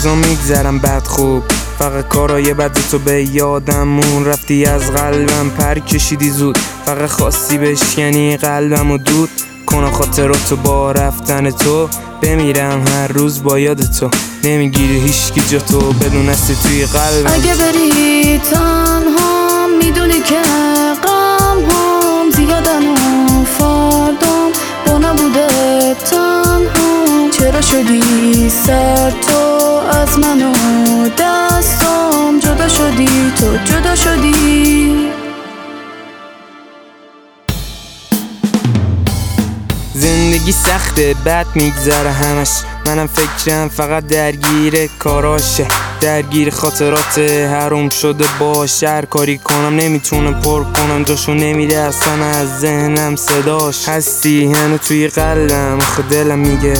روزا میگذرم بد خوب، فقط کارای بد تو به یادمون رفتی، از قلبم پر کشیدی زود، فقط خواستی بشکنی قلبم و دود کنم خاطراتو با رفتن تو، بمیرم هر روز با یاد تو، نمیگیری هیچکی جا تو بدون هستی توی قلبم. اگه بری تنها میدونی که غم هم زیادن و فردام با نبوده تنها، چرا شدی سر تو از من و دستام جدا شدی، تو جدا شدی. زندگی سخته بد میگذره همش، منم فکرم فقط درگیر کاراشه، درگیر خاطرات حروم شده باشه، هر کاری کنم نمیتونم پر کنم جاشو، نمیره اصلا از ذهنم صداش، هستی هنو توی قلبم خود دلم میگه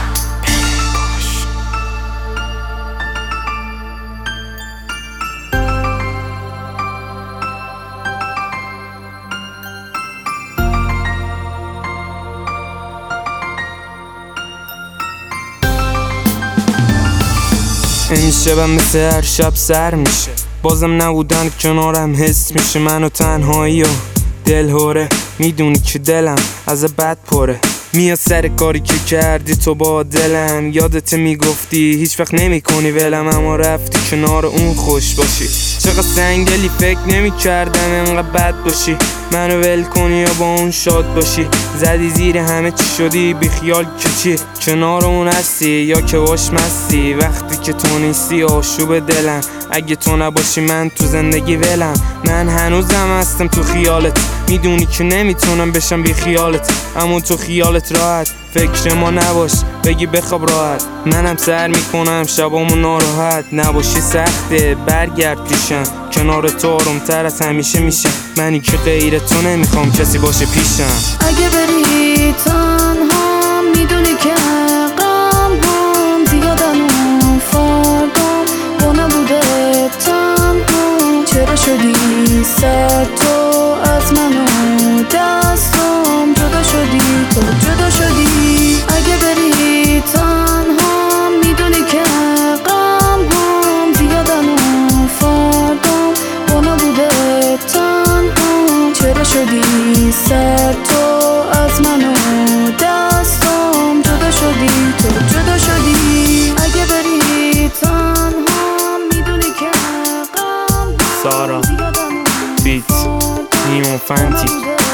امشبم مثل هر شب سر میشه، بازم نبودن کنارم حس میشه، منو تنهایی و دلهوره، میدونی که دلم از بد پره، میاد سر کاری که کردی تو با دلم، یادت میگفتی هیچ وقت نمی کنی ولم، اما رفتی کنار اون خوش باشی، چقدر سنگلی فکر نمی کردم انقدر بد باشی، منو ول کنی یا با اون شاد باشی، زدی زیر همه چی شدی بیخیال که چی، کنار اون هستی یا که باش مستی، وقتی که تو نیستی آشوب دلم، اگه تو نباشی من تو زندگی ولم، من هنوزم هستم تو خیالت، میدونی که نمیتونم بشم بی خیالت، اما تو خیالت راحت، فکر ما نباش بگی بخواب راحت، منم سر میکنم شبامو ناراحت، نباشی سخته برگرد پیشم، کنار تو آرومتر از همیشه میشم، منی که غیر تو نمیخوام کسی باشه پیشم. اگه بری تنها میدونی که غم هم زیادن و فردام با نبوده تنها، چرا شدی سر تو از من و دستام جدا شدی، تو جدا شدی. اگه بری تنها میدونی که غم هم زیادن و فردام با نبوده تنها، چرا شدی سر تو از من و دستام جدا شدی، تو جدا شدی. اگه بری تنها میدونی که غم سارا بیت نیمو فانتی